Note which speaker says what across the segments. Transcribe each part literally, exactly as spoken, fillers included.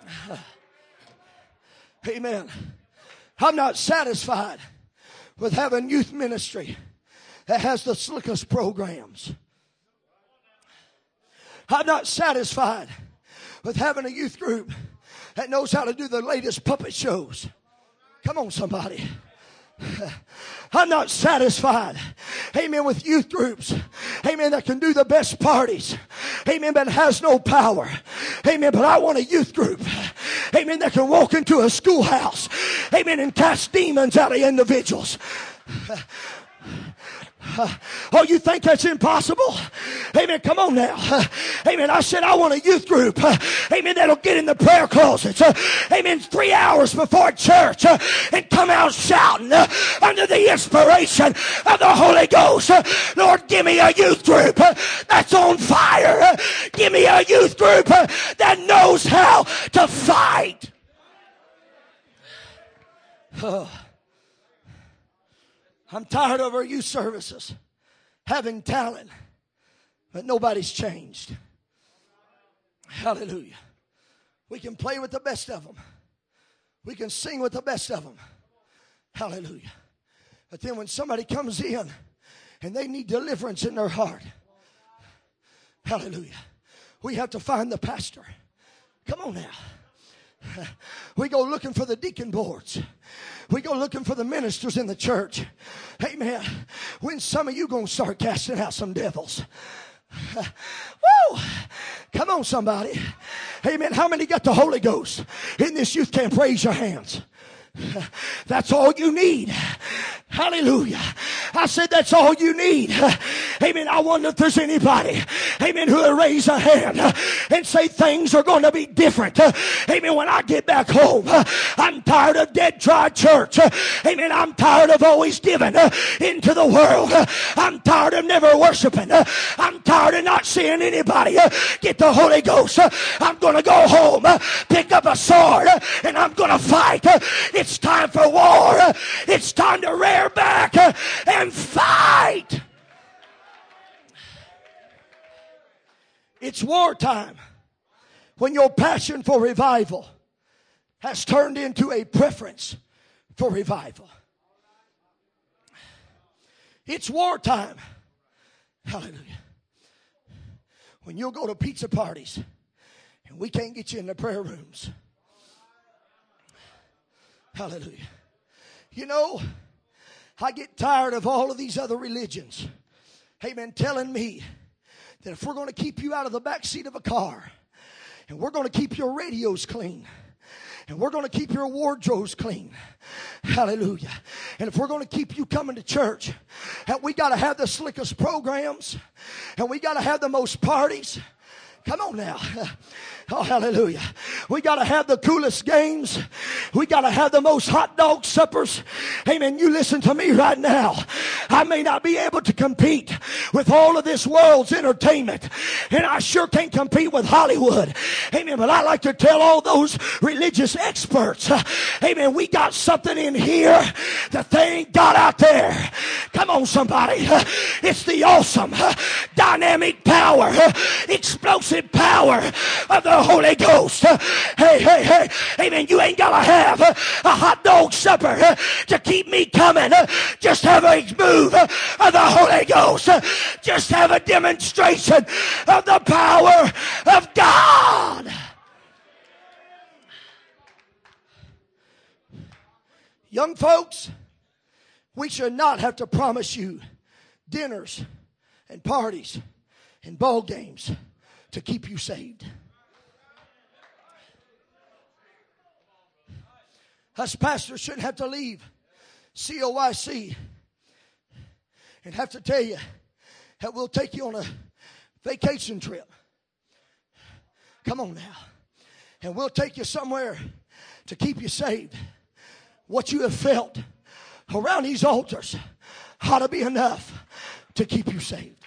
Speaker 1: Amen. I'm not satisfied with having youth ministry that has the slickest programs. I'm not satisfied with having a youth group that knows how to do the latest puppet shows. Come on, somebody. I'm not satisfied, amen, with youth groups, amen, that can do the best parties, amen, but has no power, amen, but I want a youth group, amen, that can walk into a schoolhouse, amen, and cast demons out of individuals. Uh, oh, you think that's impossible? Amen. Come on now. Uh, amen. I said I want a youth group. Uh, amen. That'll get in the prayer closets. Uh, amen. Three hours before church uh, and come out shouting uh, under the inspiration of the Holy Ghost. Uh, Lord, give me a youth group uh, that's on fire. Uh, give me a youth group uh, that knows how to fight. Oh. I'm tired of our youth services having talent, but nobody's changed. Hallelujah. We can play with the best of them. We can sing with the best of them. Hallelujah. But then when somebody comes in and they need deliverance in their heart, hallelujah, we have to find the pastor. Come on now. We go looking for the deacon boards. We go looking for the ministers in the church. Amen. When some of you going to start casting out some devils? Woo! Come on, somebody. Amen. How many got the Holy Ghost in this youth camp? Raise your hands. That's all you need. Hallelujah. I said that's all you need. Amen. I wonder if there's anybody, amen, who will raise a hand and say things are going to be different. Amen. When I get back home, I'm tired of dead dry church. Amen. I'm tired of always giving into the world. I'm tired of never worshiping. I'm tired of not seeing anybody get the Holy Ghost. I'm going to go home, pick up a sword, and I'm going to fight. It's time for war. It's time to rear back and fight. It's wartime when your passion for revival has turned into a preference for revival. It's wartime. Hallelujah. When you'll go to pizza parties and we can't get you in the prayer rooms. Hallelujah. You know, I get tired of all of these other religions, amen, telling me that if we're going to keep you out of the back seat of a car, and we're going to keep your radios clean, and we're going to keep your wardrobes clean, hallelujah, and if we're going to keep you coming to church, and we got to have the slickest programs, and we got to have the most parties. Come on now. Oh, hallelujah. We got to have the coolest games. We got to have the most hot dog suppers. Amen. You listen to me right now. I may not be able to compete with all of this world's entertainment, and I sure can't compete with Hollywood. Amen. But I like to tell all those religious experts, uh, amen, we got something in here that they ain't got out there. Come on, somebody. Uh, it's the awesome, uh, dynamic power, uh, explosive power of the Holy Ghost. Uh, hey, hey, hey. Amen. You ain't got to have uh, a hot dog supper uh, to keep me coming. Uh, just have a move uh, of the Holy Ghost. Uh, just have a demonstration of the power of God. Young folks, we should not have to promise you dinners and parties and ball games to keep you saved. Us pastors shouldn't have to leave C O I C and have to tell you that we'll take you on a vacation trip. Come on now. And we'll take you somewhere to keep you saved. What you have felt around these altars ought to be enough to keep you saved.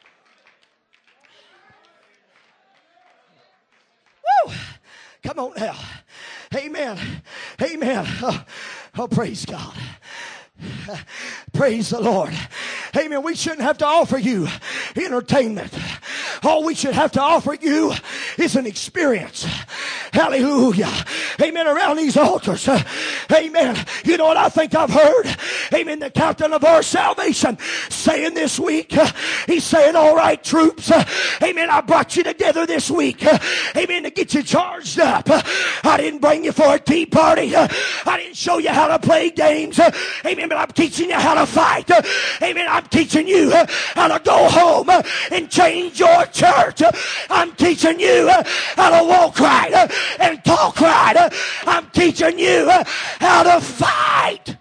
Speaker 1: Woo! Come on now. Amen. Amen. Oh, oh, praise God. Praise the Lord. Amen. We shouldn't have to offer you entertainment. All we should have to offer you is an experience. Hallelujah. Amen. Around these altars. Uh, amen. You know what I think I've heard? Amen. The captain of our salvation saying this week. Uh, he's saying, all right, troops. Uh, amen. I brought you together this week. Uh, amen. To get you charged up. Uh, I didn't bring you for a tea party. Uh, I didn't show you how to play games. Uh, amen. But I'm teaching you how to fight. Uh, amen. I'm teaching you uh, how to go home uh, and change your church. Uh, I'm teaching you uh, how to walk right uh, and talk right. Uh, I'm teaching you uh, how to fight.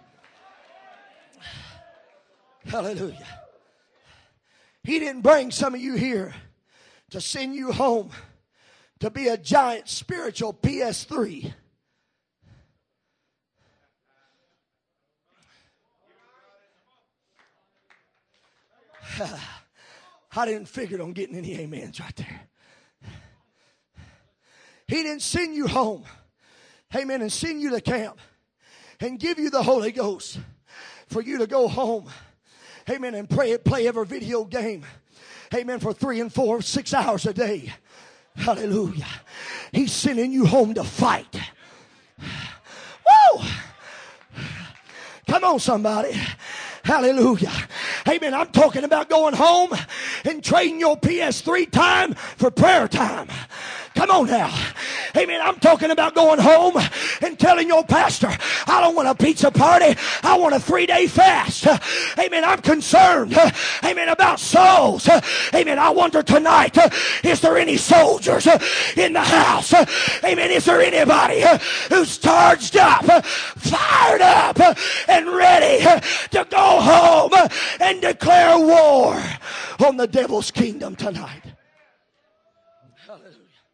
Speaker 1: Hallelujah. He didn't bring some of you here to send you home to be a giant spiritual P S three. I didn't figure on getting any amens right there. He didn't send you home, amen, and send you to camp and give you the Holy Ghost for you to go home, amen, and pray, play every video game, amen, for three and four, six hours a day. Hallelujah. He's sending you home to fight. Woo! Come on, somebody. Hallelujah. Amen. I'm talking about going home and trading your P S three time for prayer time. Come on now. Amen. I'm talking about going home and telling your pastor, I don't want a pizza party. I want a three-day fast. Amen. I'm concerned, amen, about souls. Amen. I wonder tonight, is there any soldiers in the house? Amen. Is there anybody who's charged up, fired up, and ready to go home and declare war on the devil's kingdom tonight? Hallelujah.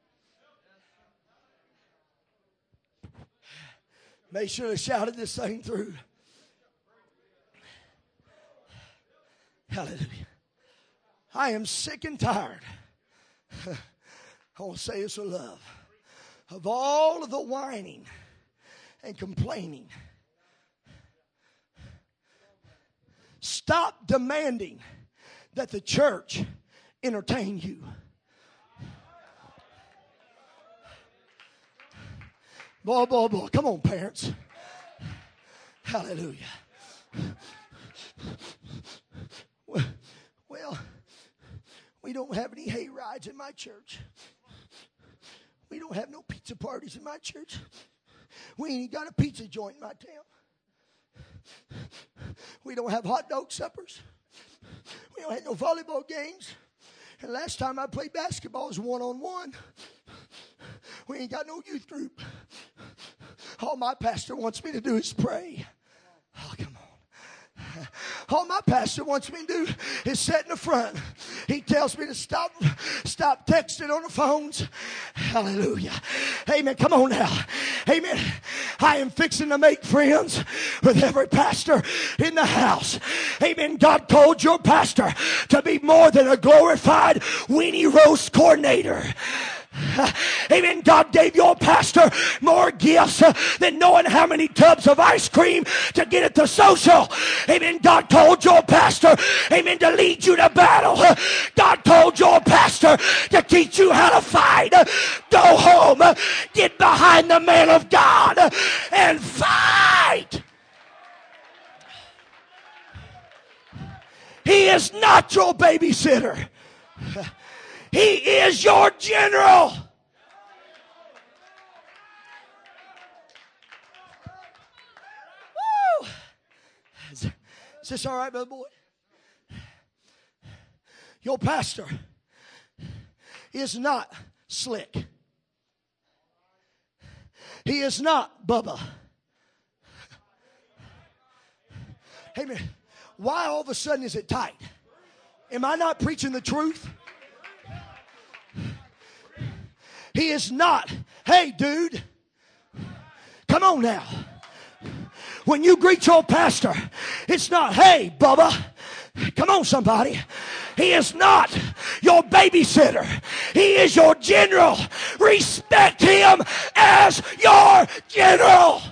Speaker 1: Make sure to shout this thing through. Hallelujah. I am sick and tired. I want to say this with love. Of all of the whining and complaining. Stop demanding that the church entertain you. Boy, boy, boy. Come on, parents. Hallelujah. Well, we don't have any hay rides in my church. We don't have no pizza parties in my church. We ain't got a pizza joint in my town. We don't have hot dog suppers. We don't have no volleyball games. And last time I played basketball was one-on-one. We ain't got no youth group. All my pastor wants me to do is pray. Oh, come on. All my pastor wants me to do is sit in the front. He tells me to stop, stop texting on the phones. Hallelujah. Amen. Come on now. Amen. I am fixing to make friends with every pastor in the house. Amen. God called your pastor to be more than a glorified weenie roast coordinator. Amen. God gave your pastor more gifts uh, than knowing how many tubs of ice cream to get at the social. Amen. God told your pastor, amen, to lead you to battle. Uh, God told your pastor to teach you how to fight. Uh, go home, uh, get behind the man of God uh, and fight. He is not your babysitter. He is your general. Woo! Is, is this all right, brother boy? Your pastor is not slick. He is not Bubba. Hey man, why all of a sudden is it tight? Am I not preaching the truth? He is not, hey dude, come on now. When you greet your pastor, it's not, hey Bubba, come on somebody. He is not your babysitter. He is your general. Respect him as your general.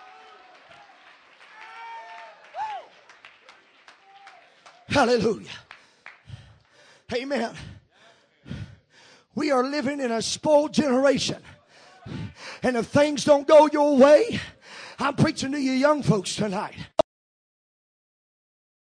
Speaker 1: Hallelujah. Amen. We are living in a spoiled generation. And if things don't go your way, I'm preaching to you young folks tonight.